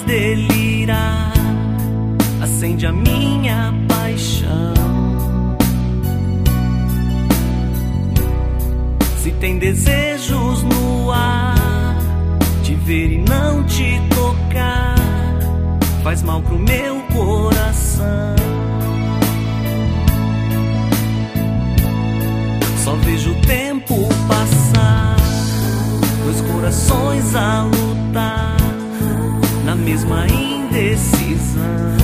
delirar, acende a minha paixão. Se tem desejos no ar, te ver e não te tocar, faz mal pro meu coração. Só vejo o tempo passar, dois corações a lutar, na mesma indecisão.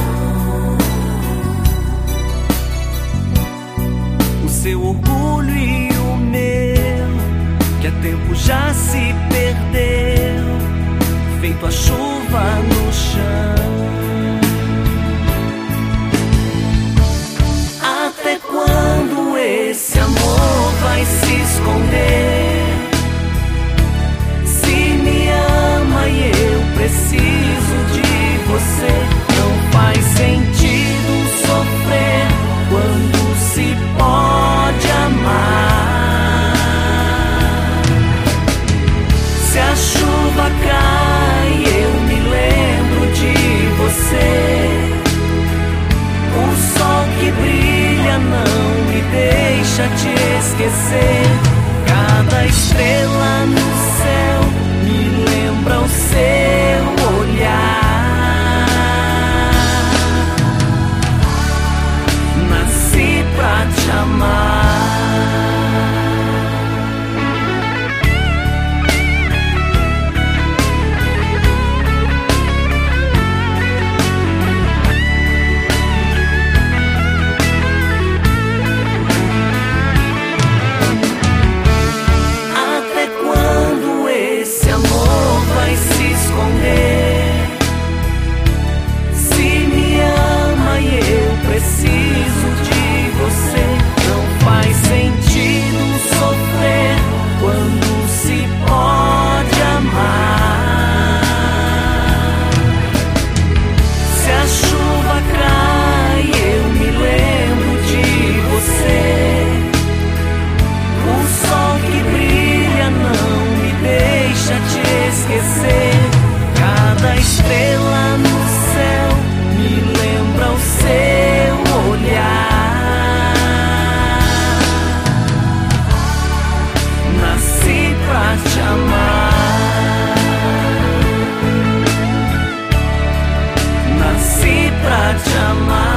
O seu orgulho e o meu, que há tempo já se perdeu, feito a chuva no chão. Até quando esse amor vai se esconder? Se me ama e eu preciso de você, não faz sentido sofrer quando se pode amar. Se a chuva cai, eu me lembro de você. O sol que brilha não me deixa te esquecer. Cada estrela no céu me lembra o seu olhar. Nasci pra te amar. Cada estrela no céu me lembra o seu olhar. Nasci pra te amar. Nasci pra te amar.